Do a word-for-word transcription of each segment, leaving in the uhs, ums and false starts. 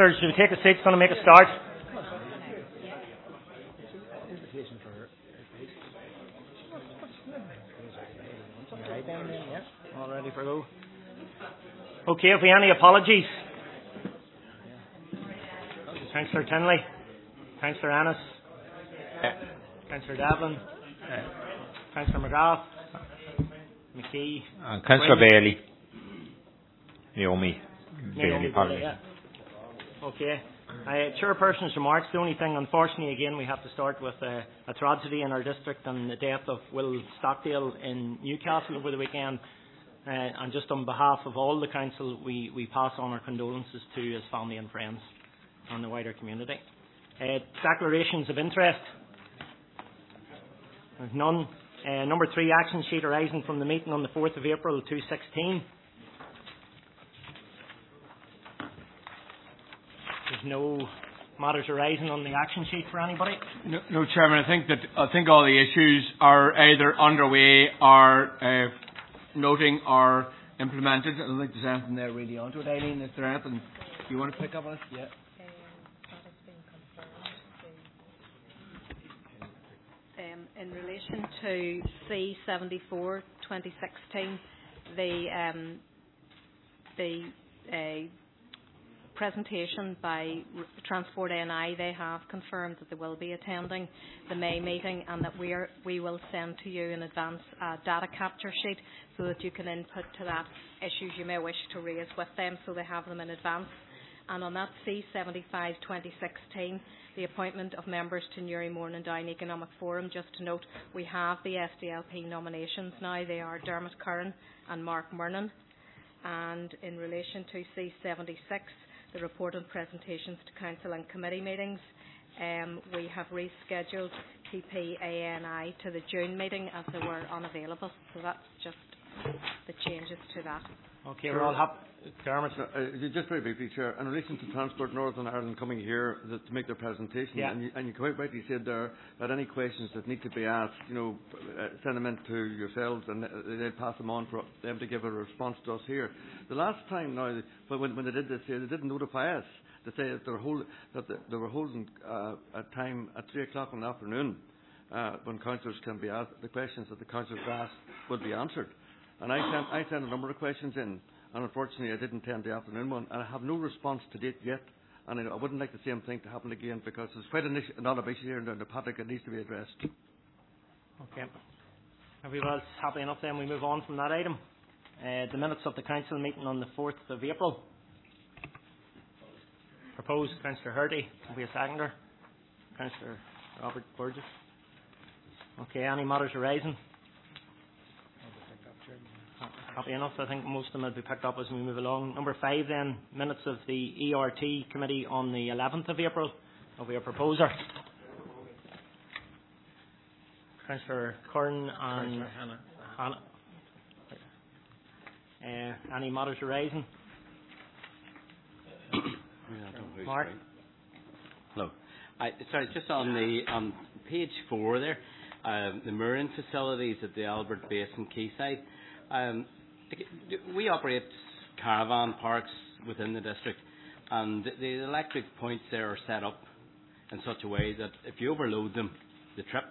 councillors, should we take a seat? It's going to make a start. All ready for go? Okay, have we any apologies? Councillor Tinley, Councillor Ennis, Councillor Devlin, Councillor McGrath, McKee, uh, Councillor Bailey, Naomi Bailey, apologies. Yeah. Okay. Uh, chairperson's remarks. The only thing, unfortunately, again, we have to start with uh, a tragedy in our district and the death of Will Stockdale in Newcastle over the weekend. Uh, and just on behalf of all the council, we, we pass on our condolences to his family and friends and the wider community. Uh, declarations of interest. There's none. Uh, number three, action sheet arising from the meeting on the fourth of April two thousand sixteen. There's no matters arising on the action sheet for anybody? No, no, Chairman. I think that I think all the issues are either underway or uh, noting or implemented. I don't think there's anything there really onto it. Eileen, is there anything you want to pick up on it? Yeah. Um, in relation to C seventy-four twenty sixteen, the um, the uh, presentation by Transport N I, they have confirmed that they will be attending the May meeting and that we are we will send to you in advance a data capture sheet so that you can input to that issues you may wish to raise with them, so they have them in advance. And on that C seventy-five twenty sixteen, the appointment of members to Newry Morn and Down Economic Forum, just to note, we have the S D L P nominations now. They are Dermot Curran and Mark Murnan. And in relation to C seventy-six, the report on presentations to council and committee meetings, um, we have rescheduled T P A N I to the June meeting as they were unavailable. So that's just the changes to that. Okay, we're all happy. Dermot. Uh, just very briefly, Chair, in relation to Transport Northern Ireland coming here the, to make their presentation, yeah. and, you, and you quite rightly said there that any questions that need to be asked, you know, uh, send them in to yourselves and they'll pass them on for them to give a response to us here. The last time now, when, when they did this here, they didn't notify us to say that they were, hold, that they were holding uh, a time at three o'clock in the afternoon uh, when councillors can be asked, the questions that the councillors asked would be answered. And I sent, I sent a number of questions in. And unfortunately, I didn't attend the afternoon one, and I have no response to date yet. And I wouldn't like the same thing to happen again because there's quite an issue, a lot of issues here in the Patrick that needs to be addressed. Okay. Everyone's happy enough then we move on from that item. Uh, the minutes of the council meeting on the fourth of April. Proposed, Councillor Hurdy. Will be a seconder. Councillor Robert Burgess. Okay, any matters arising? Happy enough. I think most of them will be picked up as we move along. Number five then, minutes of the E R T committee on the eleventh of April. Will be a proposer. Councillor Curran and Hannah. Hannah. Uh, any matters arising? Mark? Hello. I, sorry, just on the on page four there, uh, the mooring facilities at the Albert Basin Quayside. Um, we operate caravan parks within the district, and the electric points there are set up in such a way that if you overload them, they trip.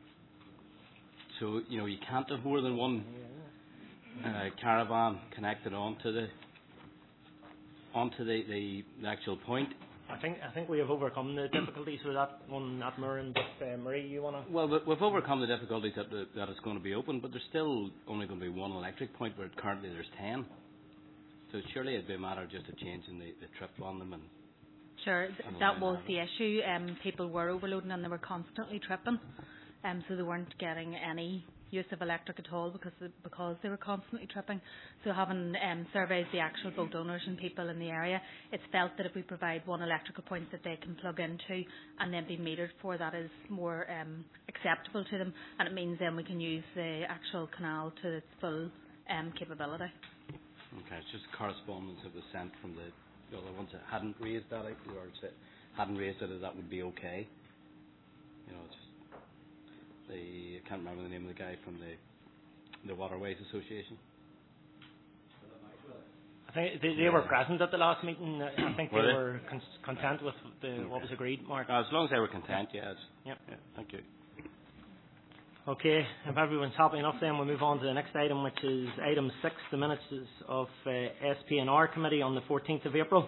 So you know you can't have more than one uh, caravan connected onto the onto the, the, the actual point. I think I think we have overcome the difficulties with that one at Murren. But uh, Marie, you want to? Well, we've overcome the difficulties that the, that it's going to be open, but there's still only going to be one electric point where currently there's ten. So surely it'd be a matter just of changing the, the trip on them. And sure, th- and that was the issue. Um, people were overloading and they were constantly tripping, um, so they weren't getting any use of electric at all because they, because they were constantly tripping. So having um, surveyed the actual boat owners and people in the area, it's felt that if we provide one electrical point that they can plug into and then be metered for, that is more um, acceptable to them, and it means then we can use the actual canal to its full um, capability. Okay, it's just correspondence that was sent from the, the other ones that hadn't raised that, or hadn't raised it, that would be okay. You know, it's The, I can't remember the name of the guy from the the Waterways Association. I think they, they were present at the last meeting. I think Were they they? were con- content with the, what was agreed, Mark. As long as they were content, yes. Yep. Yeah, thank you. Okay, if everyone's happy enough, then we'll move on to the next item, which is item six, the minutes of uh, S P N R committee on the fourteenth of April.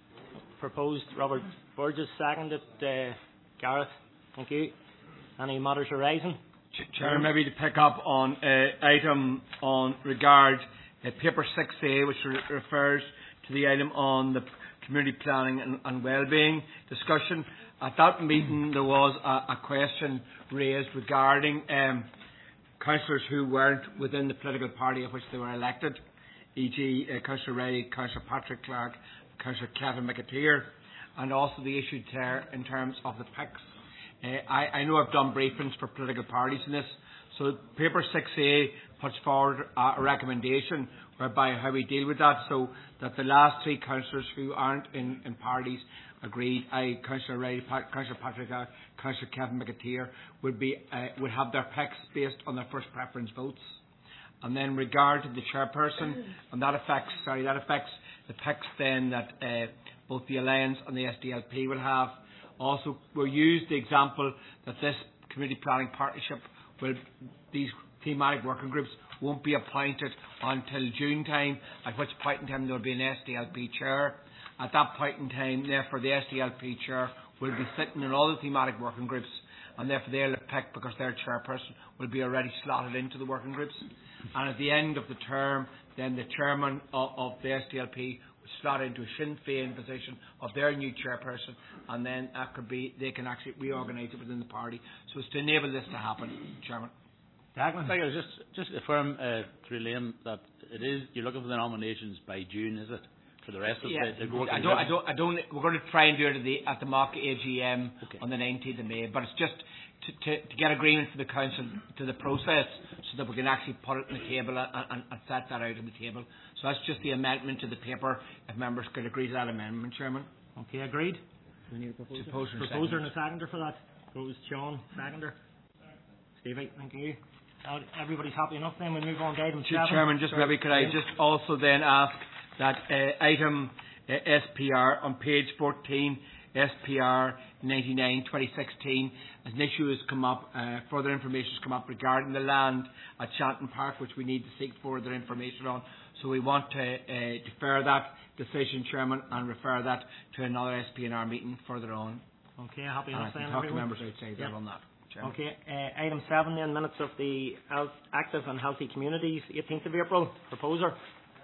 Proposed Robert Burgess, seconded uh, Gareth. Thank you. Any matters arising? Chair, maybe to pick up on uh, item on regard uh, paper six A, which re- refers to the item on the community planning and, and wellbeing discussion. At that meeting, there was a, a question raised regarding um, councillors who weren't within the political party of which they were elected, for example, uh, Councillor Ray, Councillor Patrick Clark, Councillor Kevin McAteer, and also the issue there in terms of the P I Cs. Uh, I, I know I've done briefings for political parties in this, so paper six A puts forward a, a recommendation whereby how we deal with that, so that the last three councillors who aren't in, in parties agreed, I, Councillor Ray, pa- Councillor Patrick Clark, Councillor Kevin McAteer, would be uh, would have their P I Cs based on their first preference votes. And then regard to the chairperson, and that affects sorry that affects the P I Cs then that uh, both the Alliance and the S D L P will have. Also, we'll use the example that this community planning partnership will these thematic working groups won't be appointed until June time, at which point in time there will be an S D L P chair. At that point in time, therefore, the S D L P chair will be sitting in all the thematic working groups, and therefore they'll pick because their chairperson will be already slotted into the working groups. And at the end of the term, then the chairman of, of the S D L P will slot into a Sinn Féin position of their new chairperson, and then that could be they can actually reorganise it within the party. So it's to enable this to happen, Chairman. Dagman? Thank you. Just, just affirm uh, through Liam that it is you're looking for the nominations by June, is it? For the rest of yeah, the, the working I don't, I don't, I don't. We're going to try and do it at the at the mock A G M okay. on the nineteenth of May, but it's just to, to, to get agreement for the council to the process, so that we can actually put it on the table and, and, and set that out on the table. So that's just the amendment to the paper. If members could agree to that amendment, Chairman. Okay, agreed. We need a proposer. Proposer and Proposer and a seconder for that. Proposed Sean, seconder. Stevie, thank you. Now, everybody's happy enough then. We'll move on to item seven. Chairman, just Sorry. maybe could I just also then ask that uh, item uh, S P R on page fourteen, S P R ninety-nine twenty sixteen, as an issue has come up, uh, further information has come up regarding the land at Shanton Park, which we need to seek further information on. So we want to uh, defer that decision, Chairman, and refer that to another S P N R meeting further on. Okay, happy And I enough can then, talk to everyone? members outside there Yep. on that, Chairman. Okay, uh, item seven then, minutes of the Al- Active and Healthy Communities, eighteenth of April. Proposer.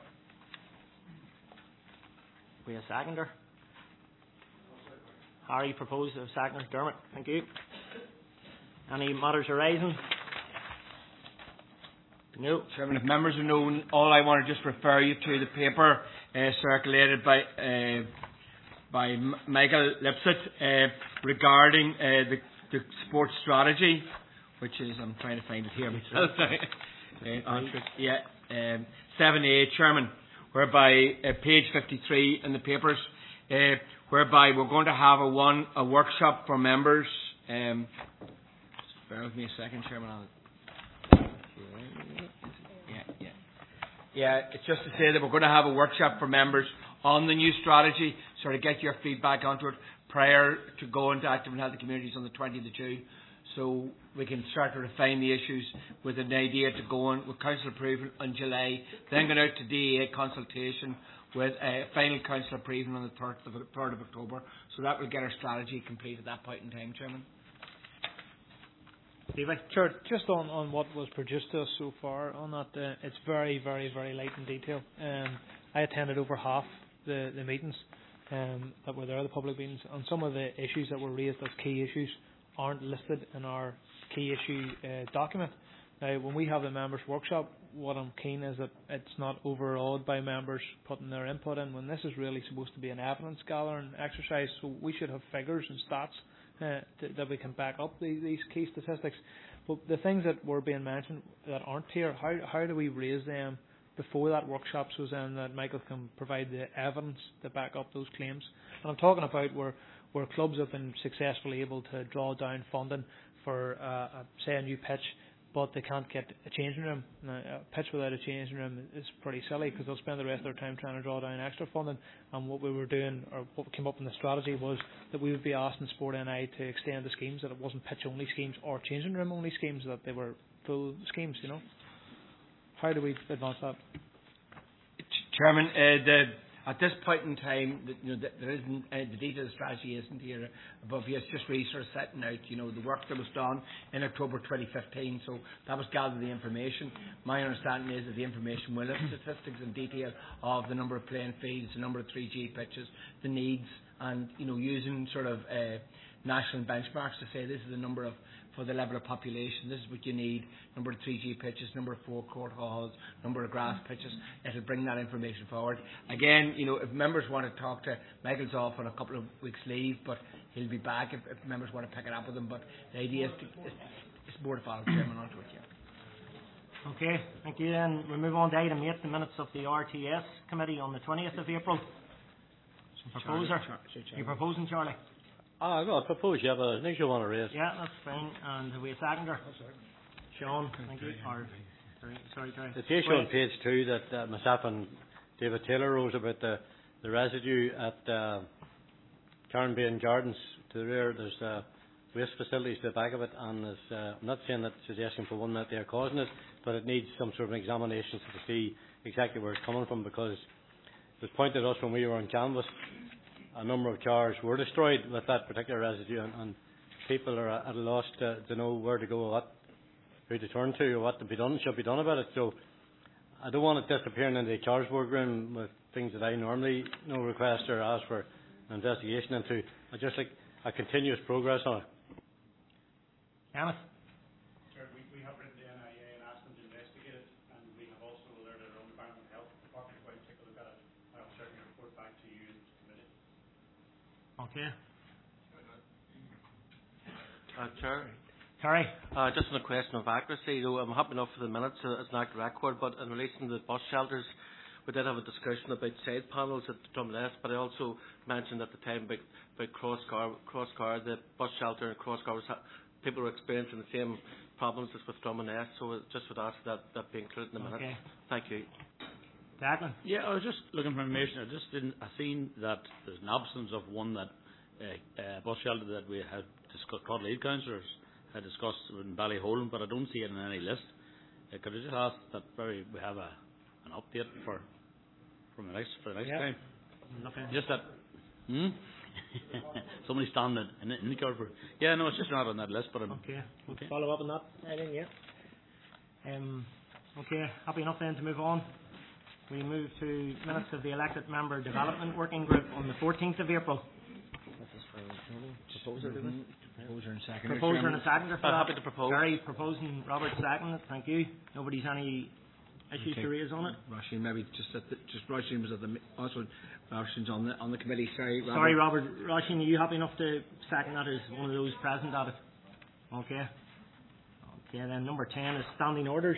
We have a seconder. Harry proposed a seconder. Dermot, thank you. Any matters arising? No. Chairman, if members are known, all I want to just refer you to the paper uh, circulated by uh, by M- Michael Lipset uh, regarding uh, the, the sports strategy, which is, I'm trying to find it here myself. uh, on, yeah, um, seven A, Chairman, whereby uh, page fifty-three in the papers, uh, whereby we're going to have a one a workshop for members. Um, just bear with me a second, Chairman. I'll Yeah, yeah. Yeah, it's just to say that we're going to have a workshop for members on the new strategy, so to get your feedback onto it prior to going to Active and Healthy Communities on the twentieth of June, so we can start to refine the issues with an idea to go on with council approval in July, then going out to D E A consultation with a final council approval on the third of October. So that will get our strategy complete at that point in time, Chairman. Sure, just on, on what was produced to us so far on that, uh, it's very, very, very light in detail. Um, I attended over half the, the meetings um, that were there, the public meetings, and some of the issues that were raised as key issues aren't listed in our key issue uh, document. Now, when we have the members' workshop, what I'm keen is that it's not overawed by members putting their input in, when this is really supposed to be an evidence gathering exercise, so we should have figures and stats Uh, th- that we can back up the, these key statistics. But the things that were being mentioned that aren't here, how how do we raise them before that workshop, so then that Michael can provide the evidence to back up those claims? And I'm talking about where where clubs have been successfully able to draw down funding for uh, a, say a new pitch but they can't get a changing room. Now, a pitch without a changing room is pretty silly because they'll spend the rest of their time trying to draw down extra funding. And what we were doing, or what came up in the strategy, was that we would be asking Sport N I to extend the schemes, that it wasn't pitch only schemes or changing room only schemes, that they were full schemes. You know, how do we advance that? Chairman, uh, the, at this point in time, the, you know, the, there isn't uh, the detailed strategy isn't here above you. It's just really sort of setting out, you know, the work that was done in October twenty fifteen. So that was gather the information. My understanding is that the information will have statistics and detail of the number of playing fields, the number of three G pitches, the needs, and you know, using sort of uh, national benchmarks to say this is the number of, for the level of population, this is what you need, number of three G pitches, number of four-court halls, number of grass pitches. It'll bring that information forward. Again, you know, if members want to talk to, Michael's off on a couple of weeks' leave, but he'll be back if, if members want to pick it up with him. But the idea is, to, is, is more to follow Chairman onto it, yeah. Okay, thank you. Then we move on to item eight, the minutes of the R T S committee on the twentieth of April. Proposer, you proposing, Charlie? Ah, well, I propose you have an issue you want to raise. Yeah, that's fine. And have we a seconder? Sean, thank you. Or, sorry, sorry, sorry. The issue on page two that uh, myself and David Taylor rose about the, the residue at uh, Carnbane Gardens to the rear. There's uh, waste facilities to the back of it, and there's, uh, I'm not saying that suggestion for one minute they are causing it, but it needs some sort of examination to see exactly where it's coming from, because it was pointed out when we were on canvas, a number of cars were destroyed with that particular residue, and, and people are at a loss to, to know where to go, what, who to turn to, or what to be done, should be done about it. So I don't want it disappearing into the charge board room with things that I normally you know, request or ask for an investigation into. I just like a continuous progress on it. Kenneth? Sure, we, we have written the N I A and asked them to investigate it, and we have also alerted our own Environment and Health Department to go and take a look at it. I'll certainly report back to you and committee. Okay. Uh, Chair, Harry? uh, just on a question of accuracy, though, I'm happy enough for the minutes uh, as an accurate record, but in relation to the bus shelters, we did have a discussion about side panels at Drumless, but I also mentioned at the time about, about Crosscar, Crosscar, the bus shelter in Crosscar, was ha- people were experiencing the same problems as with Drumless, so I just would ask that that be included in the minutes. Okay. Thank you. Declan? Yeah, I was just looking for information. I just didn't. I seen that there's an absence of one that uh, uh, bus shelter that we had discussed. Clod Lead councillors had discussed in Ballyholland, but I don't see it in any list. Uh, could I just ask that very we have a an update for from the next for the next yeah. time? Okay. Just that. Hmm. Somebody standing in, in the car for. Yeah, no, it's just not on that list, but I'm, okay. We'll okay. follow up on that. Aileen, yeah. Um. Okay. Happy enough then to move on. We move to minutes of the elected member development working group on the fourteenth of April. Proposer, do we? Proposer and seconder. Proposer and a seconder for I'm that. happy to propose. Gary proposing, Robert seconded. Thank you. Nobody's any issues Okay. to raise on it. Roisin, maybe just at the, just Roisin was at the mi- also Roisin's on the on the committee. Sorry, Robert. Sorry, Robert. Roisin, are you happy enough to second that as one of those present at it? Okay. Okay, then number ten is standing orders.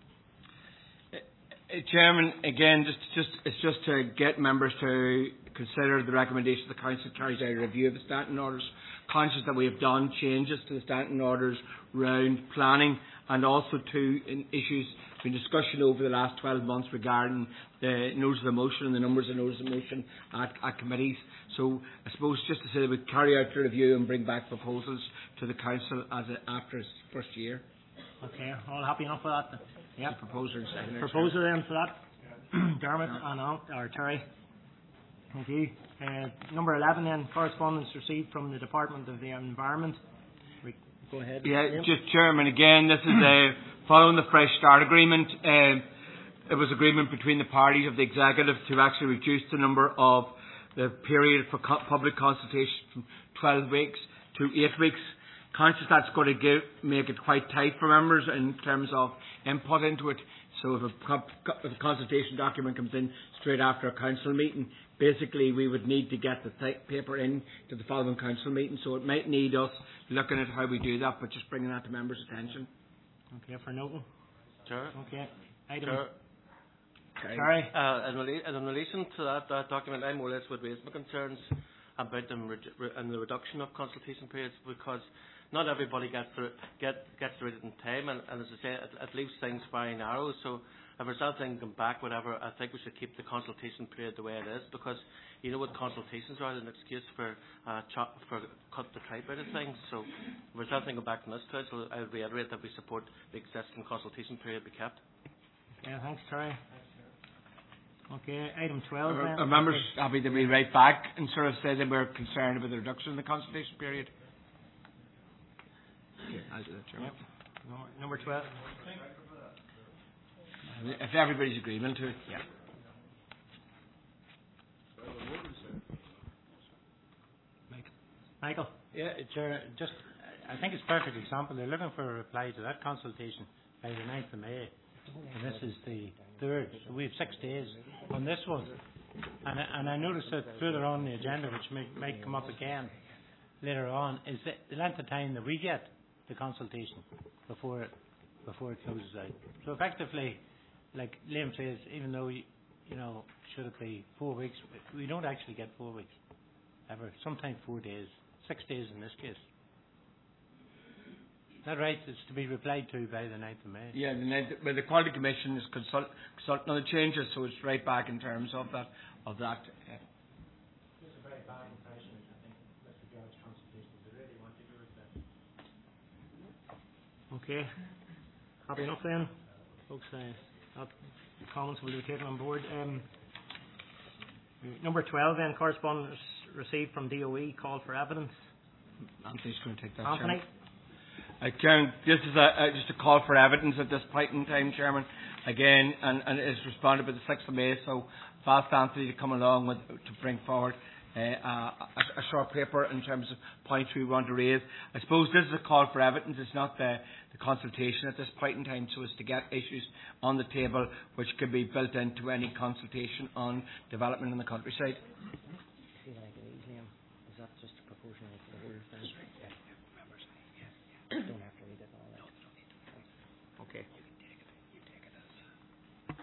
Uh, Chairman, again, just just it's just to get members to consider the recommendation the Council carries out a review of the standing orders, conscious that we have done changes to the standing orders around planning, and also to in issues been discussion over the last twelve months regarding the notice of motion and the numbers of notice of motion at, at committees. So I suppose just to say that we carry out the review and bring back proposals to the Council as a, after its first year. Okay, all happy enough with that? Yeah. Proposer and seconder. Proposer then for that. Dermot and Al, or Terry. Thank you. Uh, number eleven then, correspondence received from the Department of the Environment. We, go ahead. Yeah, just Chairman, again, this is uh, following the Fresh Start Agreement. Uh, it was agreement between the parties of the Executive to actually reduce the number of the period for co- public consultation from twelve weeks to eight weeks. Conscious that's going to give, make it quite tight for members in terms of input into it. So if a, co- if a consultation document comes in straight after a council meeting, basically we would need to get the th- paper in to the following council meeting. So it might need us looking at how we do that, but just bringing that to members' attention. Okay, for Newton. Chair. Okay. Item. Chair. Sorry. Uh, in, rela- in relation to that, that document, I more or less would raise my concerns about them redu- re- and the reduction of consultation periods, because not everybody gets through get gets through it in time, and, and as I say, it, it leaves things very narrow. So if there's anything going back, whatever, I think we should keep the consultation period the way it is, because you know what consultations are, an excuse for uh, chop, for cut the tripe out of things. So if there's anything going back from this council, I would reiterate that we support the existing consultation period be kept. Yeah, thanks, Terry. Okay, item twelve then. Are members happy to be right back and sort of say that we're concerned about the reduction in the consultation period? Okay, I'll do that, Chairman. Yep. Number, number twelve. If everybody's agreement to it, yeah. Michael. Yeah, Chair, just, I think it's a perfect example. They're looking for a reply to that consultation by the ninth of May. And this is the third. So we have six days on this one. And I, and I noticed that further on the agenda, which may, might come up again later on, is the, the length of time that we get the consultation before it, before it closes out. So effectively, like Liam says, even though, you, you know, should it be four weeks, we don't actually get four weeks ever. Sometimes four days, six days in this case. Is that right? It's to be replied to by the ninth of May. Yeah, the, ninth, well, the Quality Commission is consult, consult on the changes, so it's right back in terms of that. Of that. Yeah. It's a very bad impression, I think, with regards to consultations. They really want to do it. Okay. Happy enough then, folks. Uh, that comments will be taken on board. Um, number twelve then, correspondence received from D O E, call for evidence. Anthony's going to take that. Anthony. Chairman. This is a, a, just a call for evidence at this point in time, Chairman. Again, and, and it's responded by the sixth of May, so I've asked Anthony to come along with, to bring forward uh, a, a short paper in terms of points we want to raise. I suppose this is a call for evidence. It's not the, the consultation at this point in time, so as to get issues on the table which could be built into any consultation on development in the countryside. Is that just proportional to the whole thing? Yeah. Members, yeah. Don't have to read it all. No, don't need to. Okay. You can take it. You take it as.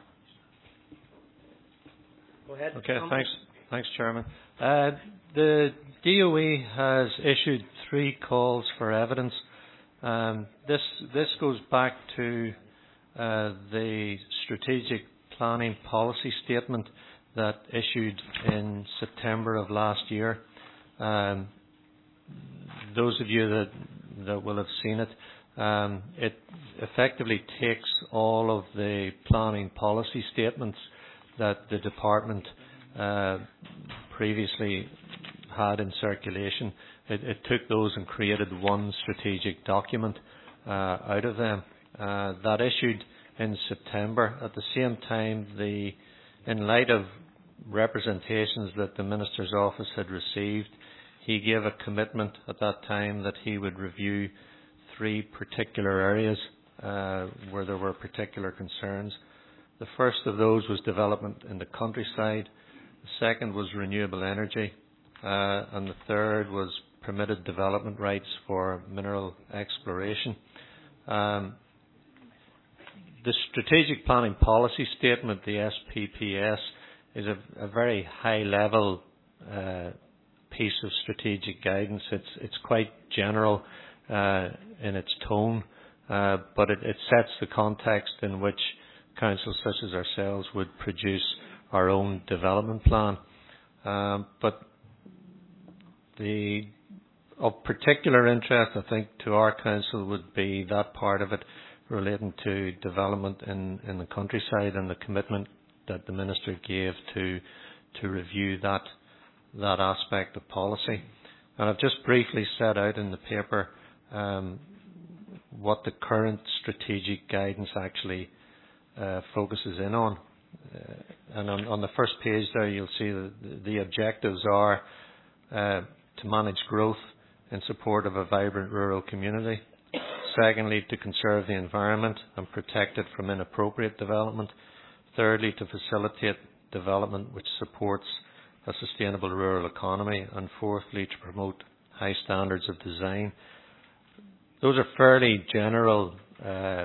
Go ahead. Okay. Thanks. Thanks, Chairman. Uh, the D O E has issued three calls for evidence. Um, this this goes back to uh, the strategic planning policy statement that issued in September of last year. Um, those of you that that will have seen it, um, it effectively takes all of the planning policy statements that the department uh, previously had in circulation. It, it took those and created one strategic document uh, out of them. Uh, that issued in September. At the same time, the in light of representations that the Minister's office had received, he gave a commitment at that time that he would review three particular areas uh, where there were particular concerns. The first of those was development in the countryside. The second was renewable energy. Uh, and the third was permitted development rights for mineral exploration. Um, the Strategic Planning Policy Statement, the S P P S, is a, a very high-level uh, piece of strategic guidance. It's it's quite general uh, in its tone, uh, but it, it sets the context in which councils such as ourselves would produce our own development plan. Um, but the of particular interest, I think, to our council would be that part of it relating to development in, in the countryside and the commitment that the Minister gave to to review that that aspect of policy. And I've just briefly set out in the paper um, what the current strategic guidance actually uh, focuses in on. Uh, and on, on the first page there, you'll see that the objectives are uh, to manage growth in support of a vibrant rural community. Secondly, to conserve the environment and protect it from inappropriate development. Thirdly, to facilitate development which supports a sustainable rural economy. And fourthly, to promote high standards of design. Those are fairly general uh,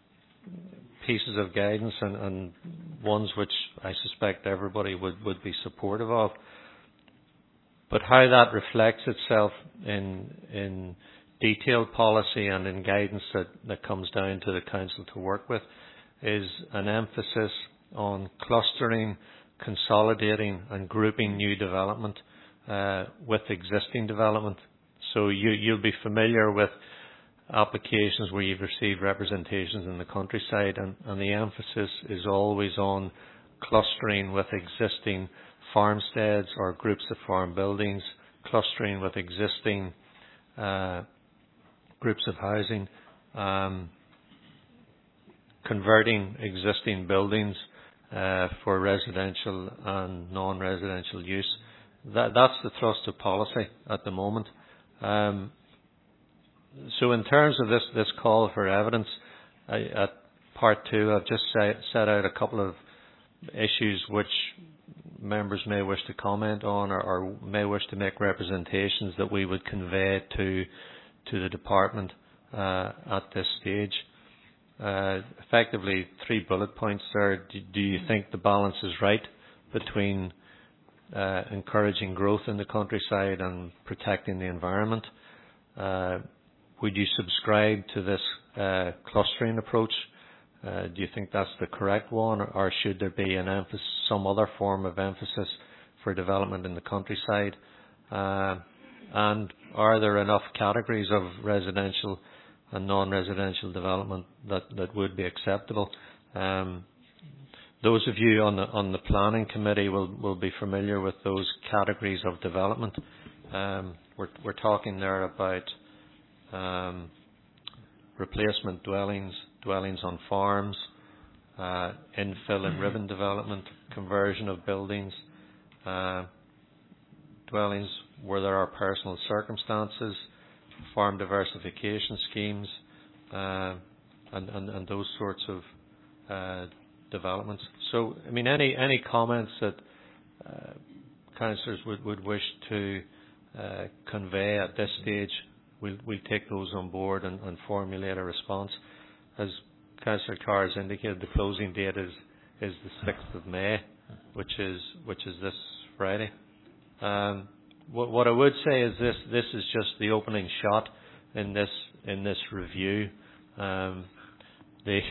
pieces of guidance and, and ones which I suspect everybody would, would be supportive of. but how that reflects itself in in detailed policy and in guidance that, that comes down to the council to work with is an emphasis on clustering, consolidating and grouping new development uh, with existing development. So you, you'll be familiar with applications where you've received representations in the countryside, and, and the emphasis is always on clustering with existing farmsteads or groups of farm buildings, clustering with existing uh, groups of housing, um, converting existing buildings uh, for residential and non-residential use. That, that's the thrust of policy at the moment. Um, so in terms of this, this call for evidence, I, at part two, I've just set, set out a couple of issues which members may wish to comment on, or, or may wish to make representations that we would convey to to the department uh, at this stage. Uh, effectively, three bullet points there. Do, do you think the balance is right between uh, encouraging growth in the countryside and protecting the environment? Uh, would you subscribe to this uh, clustering approach? Uh, do you think that's the correct one, or, or should there be an emphasis, some other form of emphasis for development in the countryside? Uh, and are there enough categories of residential and non-residential development that, that would be acceptable? Um, those of you on the on the planning committee will, will be familiar with those categories of development. Um, we're we're talking there about um, replacement dwellings, dwellings on farms, uh, infill and ribbon development, conversion of buildings, uh, dwellings where there are personal circumstances, farm diversification schemes, uh, and, and, and those sorts of uh, developments. So, I mean, any any comments that uh, councillors would, would wish to uh, convey at this stage, we'll, we'll take those on board and, and formulate a response. As Councillor Carr has indicated, the closing date is, is the sixth of May, which is which is this Friday. Um, what, what I would say is this: this is just the opening shot in this in this review. Um, the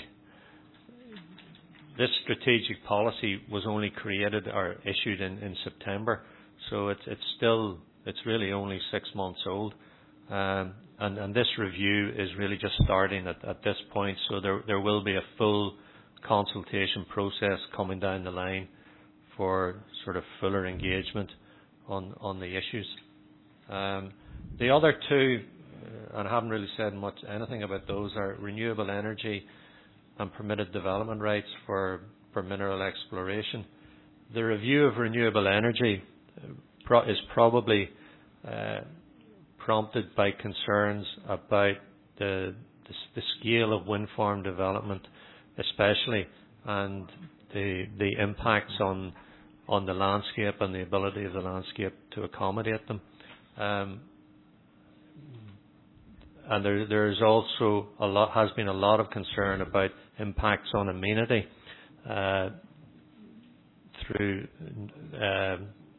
this strategic policy was only created or issued in, in September, so it's it's still it's really only six months old. Um, and, and this review is really just starting at, at this point, so there there will be a full consultation process coming down the line for sort of fuller engagement on on the issues. Um, the other two, uh, and I haven't really said much anything about those, are renewable energy and permitted development rights for for mineral exploration. The review of renewable energy pro- is probably uh, prompted by concerns about the, the the scale of wind farm development, especially, and the the impacts on on the landscape and the ability of the landscape to accommodate them. Um, and there there is also a lot has been a lot of concern about impacts on amenity uh, through uh,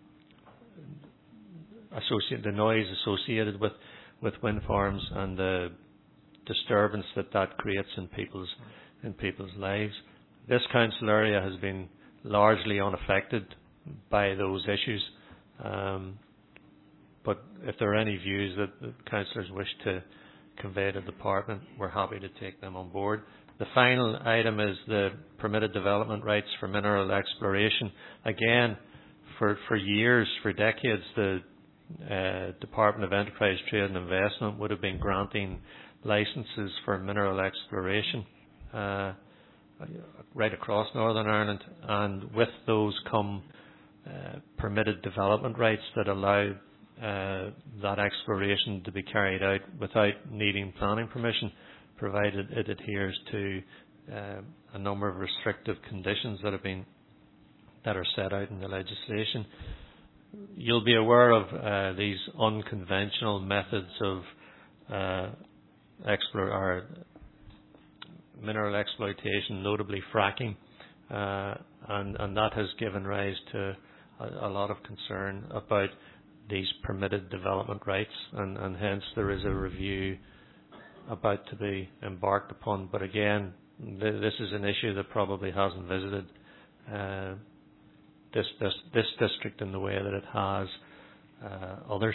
associate the noise associated with, with wind farms and the disturbance that that creates in people's in people's lives. This council area has been largely unaffected by those issues, um, but if there are any views that the councillors wish to convey to the department, we're happy to take them on board. The final item is the permitted development rights for mineral exploration. Again, for for years, for decades, the Uh, Department of Enterprise, Trade and Investment would have been granting licences for mineral exploration uh, right across Northern Ireland, and with those come uh, permitted development rights that allow uh, that exploration to be carried out without needing planning permission, provided it adheres to uh, a number of restrictive conditions that have been that are set out in the legislation. You'll be aware of uh, these unconventional methods of uh, explore, or mineral exploitation, notably fracking, uh, and, and that has given rise to a, a lot of concern about these permitted development rights, and, and hence there is a review about to be embarked upon. But again, th- this is an issue that probably hasn't visited uh, this, this this district in the way that it has uh, others.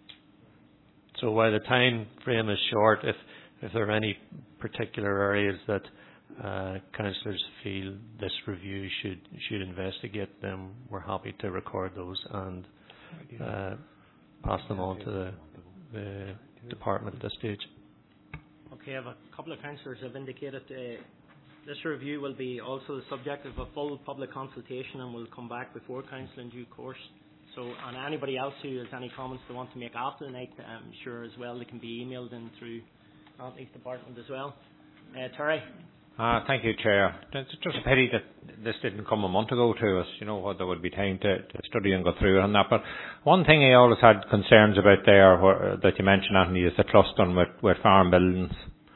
So while the time frame is short, if if there are any particular areas that uh, councillors feel this review should should investigate, then we're happy to record those and uh, pass them on to the, the department at this stage. Okay, I have a couple of councillors have indicated uh, this review will be also the subject of a full public consultation and will come back before council in due course. So, and anybody else who has any comments they want to make after the night, I'm sure as well they can be emailed in through Anthony's department as well. Uh, Terry? Uh, thank you, Chair. It's just a pity that this didn't come a month ago to us. You know, what there would be time to, to study and go through on that. But one thing I always had concerns about there, where, that you mentioned, Anthony, is the clustering with, with farm buildings.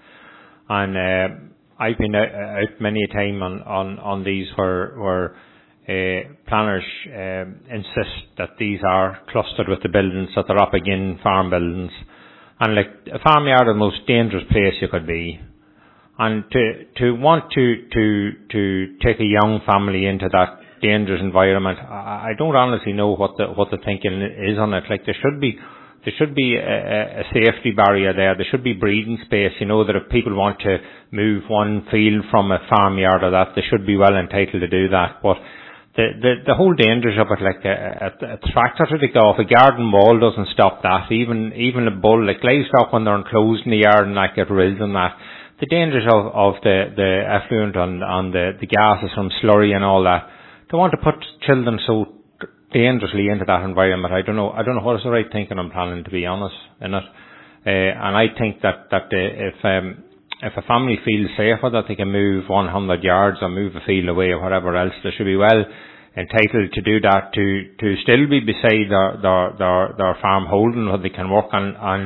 And uh, I've been out, out many a time on, on, on these where, where uh, planners um, insist that these are clustered with the buildings, that they're up again farm buildings. And like a farmyard is the most dangerous place you could be. And to to want to to to take a young family into that dangerous environment, I, I don't honestly know what the what the thinking is on it. Like there should be there should be a, a safety barrier there. There should be breathing space. You know that if people want to move one field from a farmyard or that, they should be well entitled to do that. But the the, the whole dangers of it, like a, a, a tractor to take off, a garden wall doesn't stop that. Even even a bull, like livestock when they're enclosed in the yard and like get rills and that. The dangers of, of the, the effluent and, and the, the gases from slurry and all that. They want to put children so dangerously into that environment. I don't know. I don't know what is the right thinking on planning, to be honest, in it. Uh, and I think that that uh, if um, if a family feels safer that they can move one hundred yards or move a field away or whatever else, they should be well entitled to do that. To to still be beside their their their, their farm holding where they can work and and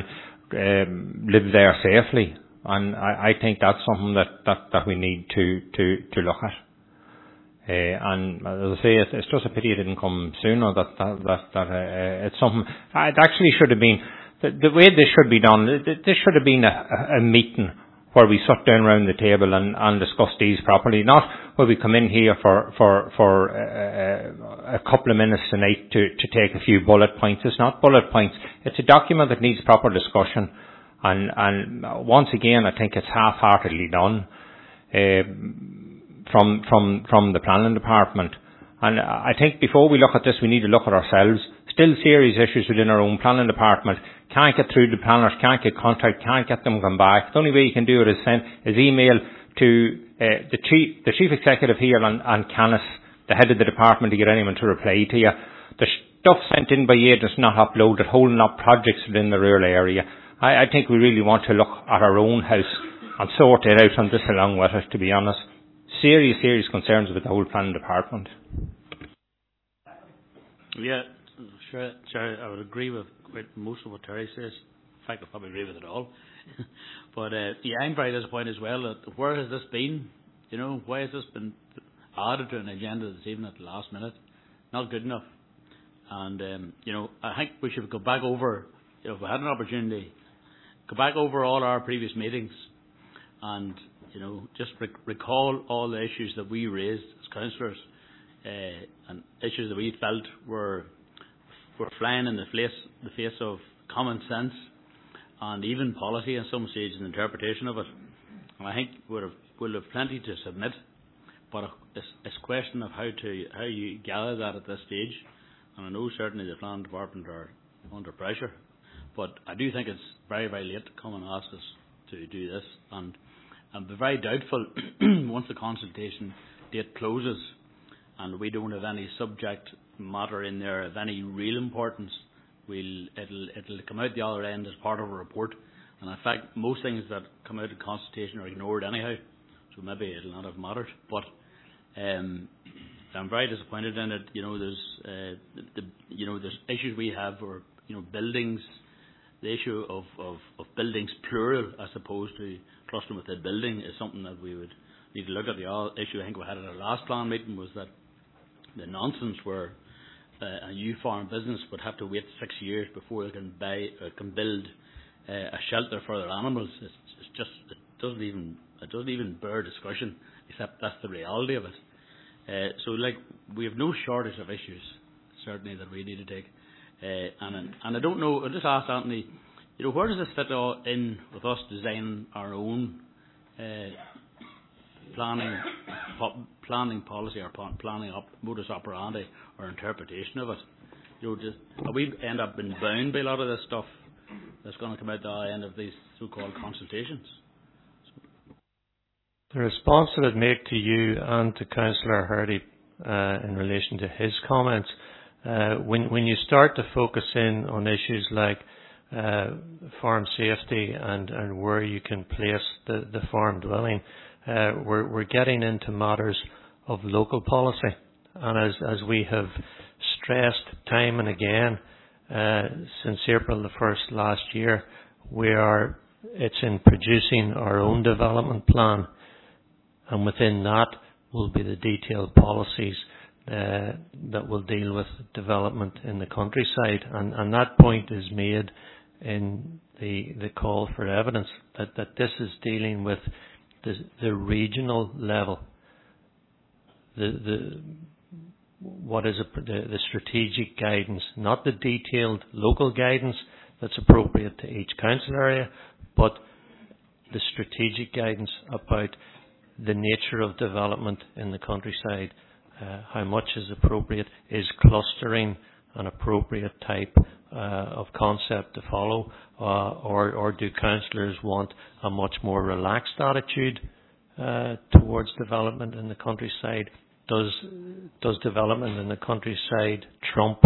um, live there safely. And I, I think that's something that, that, that we need to, to, to look at. Uh, and as I say, it's, it's just a pity it didn't come sooner. That that that, that uh, it's something. It actually should have been the, the way this should be done. This should have been a, a meeting where we sat down around the table and, and discuss these properly. Not where we come in here for for for uh, a couple of minutes tonight to to take a few bullet points. It's not bullet points. It's a document that needs proper discussion. And, and once again, I think it's half-heartedly done uh, from from from the planning department. And I think before we look at this, we need to look at ourselves. Still serious issues within our own planning department. Can't get through the planners, can't get contact, can't get them come back. The only way you can do it is send is email to uh, the chief the chief executive here on, on Canis, the head of the department, to get anyone to reply to you. The stuff sent in by agents not uploaded, holding up projects within the rural area. I, I think we really want to look at our own house and sort it out on this along with it, to be honest. Serious, serious concerns with the whole planning department. Yeah, sure, sure, I would agree with, with most of what Terry says. In fact, I probably agree with it all. But uh, yeah, I'm very disappointed as well that where has this been? You know, why has this been added to an agenda this evening at the last minute? Not good enough. And, um, you know, I think we should go back over, you know, if we had an opportunity, go back over all our previous meetings and, you know, just rec- recall all the issues that we raised as councillors uh, and issues that we felt were were flying in the face, the face of common sense and even policy in some stages and interpretation of it. And I think we'll have, we'll have plenty to submit, but it's, it's a question of how to how you gather that at this stage. And I know certainly the planning department are under pressure. But I do think it's very, very late to come and ask us to do this. And I'll be very doubtful once the consultation date closes and we don't have any subject matter in there of any real importance, we'll, it'll, it'll come out the other end as part of a report. And in fact, most things that come out of consultation are ignored anyhow. So maybe it'll not have mattered. But um, I'm very disappointed in it. You know, there's, uh, the, the, you know, there's issues we have where, you know, buildings, the issue of, of, of buildings plural as opposed to clustering with a building is something that we would need to look at. The other issue I think we had at our last plan meeting was that the nonsense where uh, a new farm business would have to wait six years before they can buy, uh, can build uh, a shelter for their animals. It's, it's just it doesn't even it doesn't even bear discussion. Except that's the reality of it. Uh, so, like, we have no shortage of issues, certainly, that we need to take. Uh, and and I don't know. I just asked Anthony, you know, where does this fit all in with us designing our own uh, planning, po- planning policy or planning op- modus operandi or interpretation of it? You know, just are we end up being bound by a lot of this stuff that's going to come out the end of these so-called consultations? The response that I'd make to you and to Councillor Hardy uh, in relation to his comments, uh, when when you start to focus in on issues like uh, farm safety and, and where you can place the, the farm dwelling, uh, we're we're getting into matters of local policy. And as as we have stressed time and again uh, since April the first last year, we are it's in producing our own development plan. And within that will be the detailed policies uh, that will deal with development in the countryside. And, and that point is made in the the call for evidence, that, that this is dealing with the, the regional level, the the what is a, the, the strategic guidance, not the detailed local guidance that's appropriate to each council area, but the strategic guidance about the nature of development in the countryside, uh, how much is appropriate, is clustering an appropriate type uh, of concept to follow, uh, or, or do councillors want a much more relaxed attitude uh, towards development in the countryside? Does does development in the countryside trump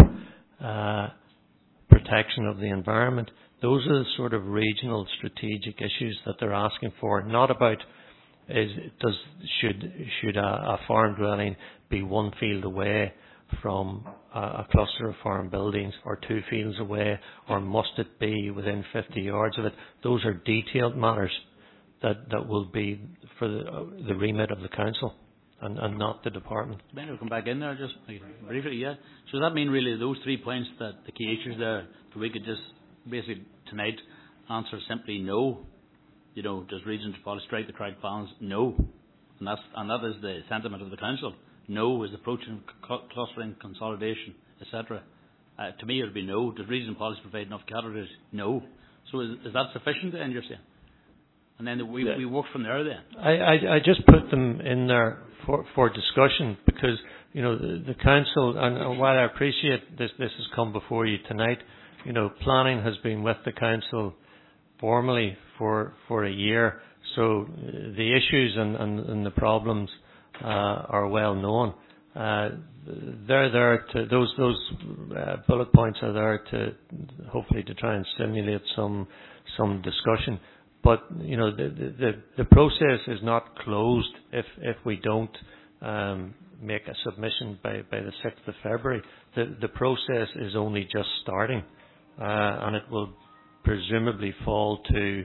uh, protection of the environment? Those are the sort of regional strategic issues that they're asking for, not about Is does should should a, a farm dwelling be one field away from a, a cluster of farm buildings, or two fields away, or must it be within fifty yards of it? Those are detailed matters that, that will be for the, uh, the remit of the council and, and not the department. Maybe we'll come back in there just briefly. Yeah. So does that mean really those three points, that the key issues there, that we could just basically tonight answer simply no? You know, does regions policy strike the correct balance? No. And, that's, and that is the sentiment of the Council. No is approaching cl- clustering, consolidation, et cetera. Uh, to me, it would be no. Does regional policy provide enough categories? No. So is, is that sufficient then, you're saying? And then we, we work from there then? I, I, I just put them in there for, for discussion because, you know, the, the Council, and while I appreciate this, this has come before you tonight, you know, planning has been with the Council formally for for a year, so the issues and, and, and the problems uh, are well known. Uh, they're there to those those uh, bullet points are there to hopefully to try and stimulate some some discussion. But you know the the, the process is not closed if if we don't um, make a submission by, by the sixth of February. The the process is only just starting, uh, and it will presumably fall to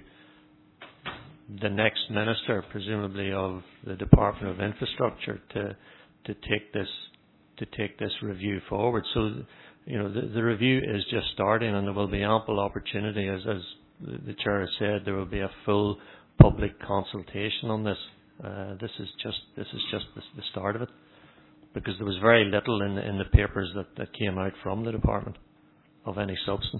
the next minister, presumably of the Department of Infrastructure, to to take this to take this review forward. So, you know, the, the review is just starting, and there will be ample opportunity, as as the chair has said, there will be a full public consultation on this. Uh, this is just this is just the, the start of it, because there was very little in the, in the papers that, that came out from the department of any substance.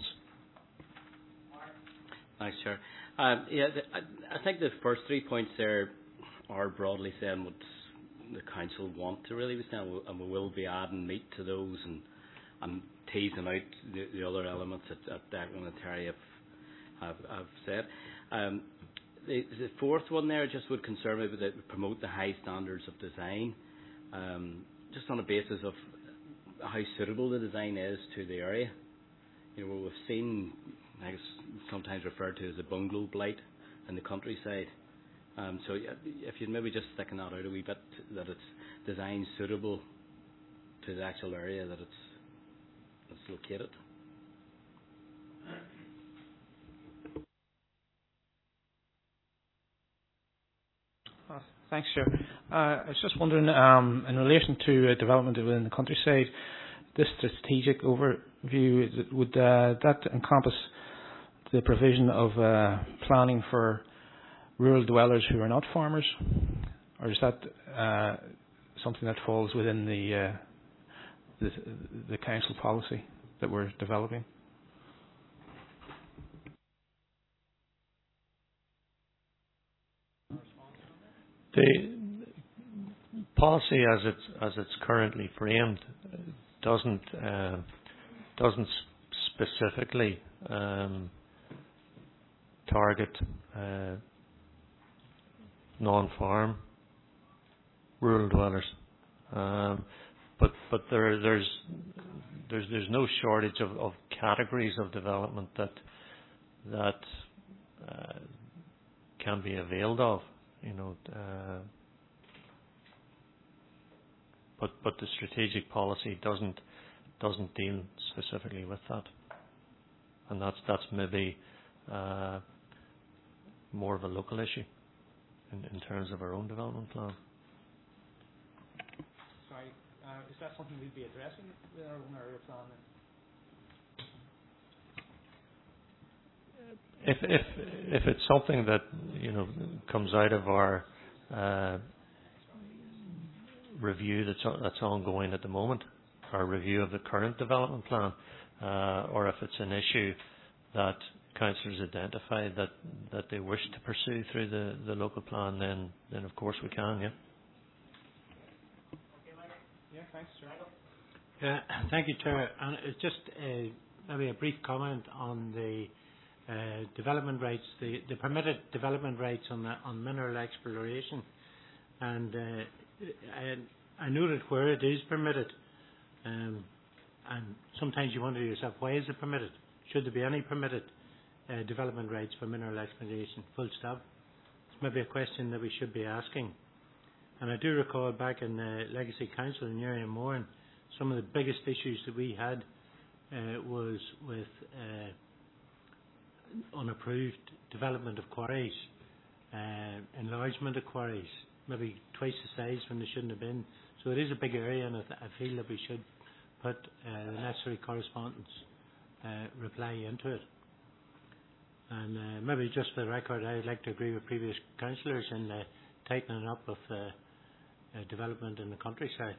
Thanks, Chair. Um, yeah, the, I, I think the first three points there are broadly saying what the Council want to really be saying, and we will be adding meat to those and, and teasing out the, the other elements that, that Declan and Terry have, have, have said. Um, the, the fourth one there just would concern me, that we promote the high standards of design, um, just on the basis of how suitable the design is to the area. You know, we've seen, I guess, sometimes referred to as a bungalow blight in the countryside. Um, so if you'd maybe just sticking that out a wee bit, that it's designed suitable to the actual area that it's, it's located. Oh, thanks, Chair. Uh, I was just wondering, um, in relation to uh, development within the countryside, this strategic overview, would uh, that encompass the provision of uh, planning for rural dwellers who are not farmers, or is that uh, something that falls within the, uh, the the council policy that we're developing? The policy, as it's as it's currently framed, doesn't uh, doesn't specifically um, target uh, non-farm rural dwellers, um, but but there there's there's there's no shortage of, of categories of development that that uh, can be availed of. You know, uh, but but the strategic policy doesn't doesn't deal specifically with that, and that's that's maybe uh, more of a local issue in, in terms of our own development plan. Sorry, uh, is that something we'd be addressing with our own area plan? If if if it's something that, you know, comes out of our uh, review that's that's ongoing at the moment, our review of the current development plan, uh, or if it's an issue that councillors identify that, that they wish to pursue through the, the local plan, then then of course we can, yeah. Yeah, thanks, Chair. Yeah, thank you, Chair. And it's just uh, maybe a brief comment on the Uh, development rights, the, the permitted development rights on the, on mineral exploration, and uh, I, I noted where it is permitted, um, and sometimes you wonder to yourself, why is it permitted? Should there be any permitted uh, development rights for mineral exploration? Full stop. It's maybe a question that we should be asking. And I do recall back in the Legacy Council in Urian Moran, some of the biggest issues that we had uh, was with uh, unapproved development of quarries, uh, enlargement of quarries, maybe twice the size when they shouldn't have been. So it is a big area, and I, th- I feel that we should put uh, the necessary correspondence uh, reply into it. And uh, maybe just for the record, I'd like to agree with previous councillors in uh, tightening up of uh, uh, development in the countryside.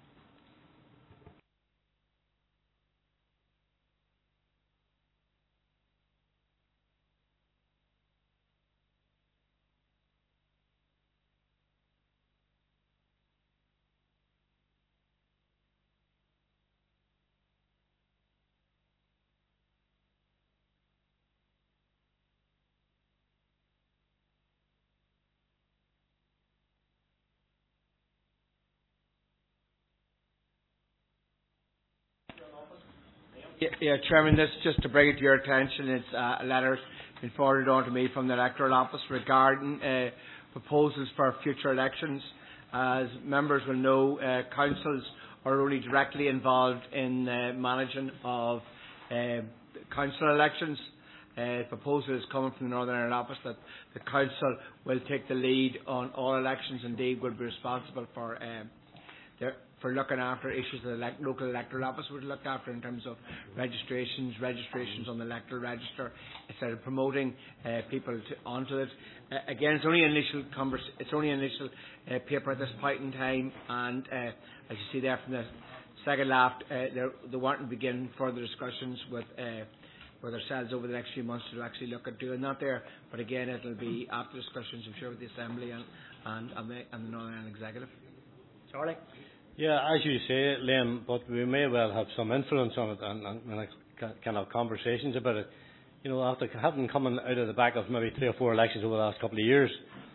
Yeah, yeah, Chairman, this just to bring it to your attention. It's uh, a letter been forwarded on to me from the Electoral Office regarding uh, proposals for future elections. As members will know, uh, councils are only directly involved in uh, managing of uh, council elections. Uh, proposal is coming from the Northern Ireland Office that the council will take the lead on all elections. Indeed, will be responsible for uh, their for looking after issues that the elect- local electoral office would look after in terms of registrations, registrations on the electoral register, instead of promoting uh, people to, onto it. Uh, again, it's only initial convers- it's only initial uh, paper at this point in time, and uh, as you see there from the second left, uh, they want to begin further discussions with uh, with ourselves over the next few months to actually look at doing that there. But again, it'll be after discussions, I'm sure, with the Assembly and and, and, the, and the Northern Ireland Executive. Charlie? Yeah, as you say, Liam, but we may well have some influence on it and, and, and can have conversations about it. You know, after having come out of the back of maybe three or four elections over the last couple of years,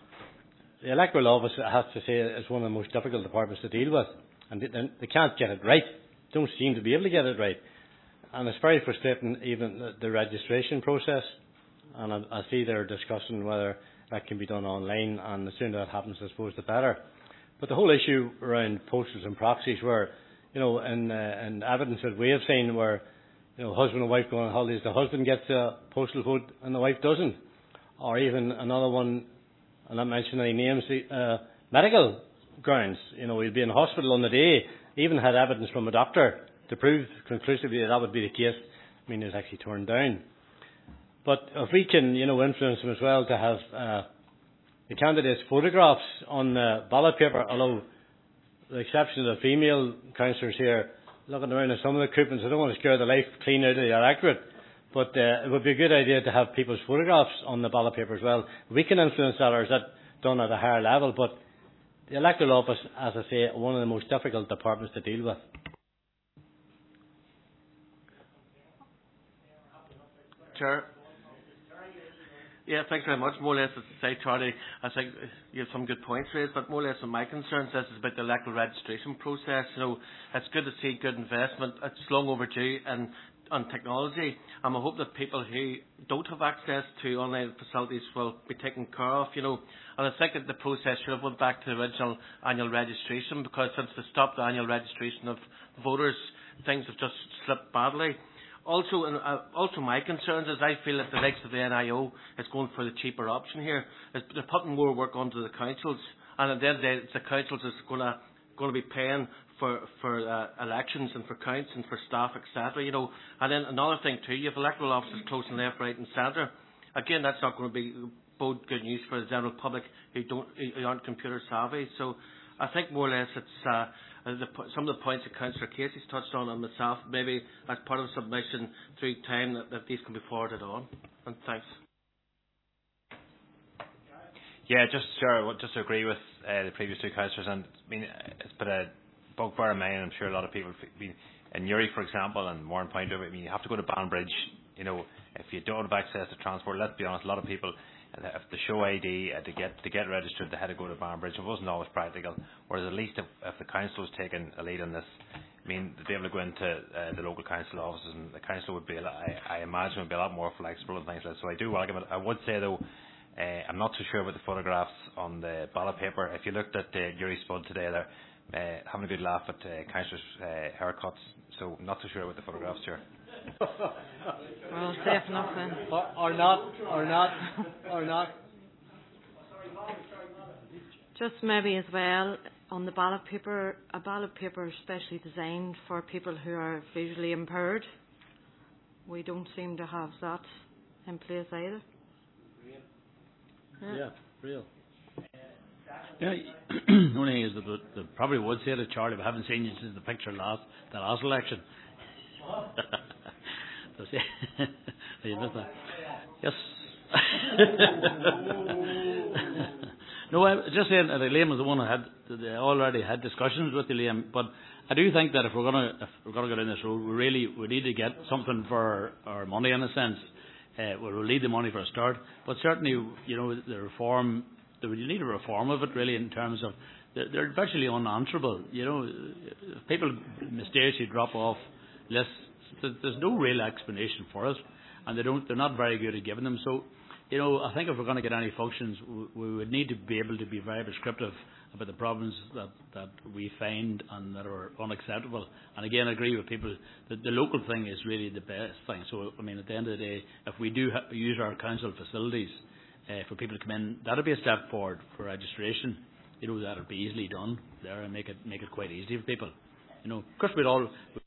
the Electoral Office, I have to say, is one of the most difficult departments to deal with. And they, they can't get it right. They don't seem to be able to get it right. And it's very frustrating, even the, the registration process. And I, I see they're discussing whether that can be done online, and the sooner that happens, I suppose, the better. But the whole issue around postals and proxies, where, you know, in, uh, in evidence that we have seen where, you know, husband and wife go on holidays, the husband gets a postal vote and the wife doesn't. Or even another one, I'm not mentioning any names, uh, medical grounds. You know, he'll be in hospital on the day, even had evidence from a doctor to prove conclusively that that would be the case, I mean, it's actually turned down. But if we can, you know, influence them as well to have uh, the candidates' photographs on the ballot paper, although the exception of the female councillors here, looking around at some of the coupons, I don't want to scare the life clean out of the electorate, but uh, it would be a good idea to have people's photographs on the ballot paper as well. We can influence that, or is that done at a higher level? But the electoral office, as I say, one of the most difficult departments to deal with. Chair. Yeah, thanks very much. More or less, as I say, Charlie, I think you have some good points raised, but more or less on my concerns, this is about the electoral registration process. You know, it's good to see good investment. It's long overdue and on technology, and I hope that people who don't have access to online facilities will be taken care of, you know. And I think that the process should have went back to the original annual registration, because since they stopped the annual registration of voters, things have just slipped badly. Also, and uh, also my concerns is I feel that the likes of the N I O is going for the cheaper option here. It's, they're putting more work onto the councils, and at the end of the day, it's the councils that's going to going to be paying for for uh, elections and for counts and for staff, et cetera. You know, and then another thing too, you have electoral offices closing left, right, and centre. Again, that's not going to be bode good news for the general public who don't who aren't computer savvy. So, I think more or less it's. Uh, The, some of the points that Councillor Casey's touched on and myself, maybe as part of submission through time, that, that these can be forwarded on. And thanks. Yeah, just sure, just to agree with uh, the previous two councillors, and I mean it's put a bugbear in mind. I'm sure a lot of people, in Newry, for example, and Warren Point over. I mean, you have to go to Banbridge. You know, if you don't have access to transport, let's be honest, a lot of people, if they show I D uh, to get to get registered, they had to go to Banbridge. It wasn't always practical. Whereas at least if, if the council was taking a lead on this, I mean, they'd be able to go into uh, the local council offices, and the council would be, a lot, I, I imagine, would be a lot more flexible and things like that. So I do welcome it. I would say though, uh, I'm not so sure about the photographs on the ballot paper. If you looked at uh, Newry Spud today, they're uh, having a good laugh at uh, councillors' uh, haircuts. So not so sure about the photographs here. Well, safe enough then. Or, or not, or not, or not. Just maybe as well, on the ballot paper, a ballot paper specially designed for people who are visually impaired. We don't seem to have that in place either. Yeah, yeah real. Yeah, the only thing is that they probably would say to Charlie, we haven't seen you since the picture last, the last election. You missed that. Yes. No, I was just saying that Liam was the one who had they already had discussions with you, Liam. But I do think that if we're gonna if we're gonna go down this road, we really we need to get something for our, our money in a sense. Uh, we'll need the money for a start, but certainly you know the reform. You need a reform of it really in terms of they're, they're virtually unanswerable. You know, if people mysteriously drop off lists. There's no real explanation for it, and they don't. They're not very good at giving them. So, you know, I think if we're going to get any functions, we would need to be able to be very prescriptive about the problems that, that we find and that are unacceptable. And again, I agree with people that the local thing is really the best thing. So, I mean, at the end of the day, if we do ha- use our council facilities uh, for people to come in, that'll be a step forward for registration. You know, that'll be easily done there and make it make it quite easy for people. You know, of course, we'd all.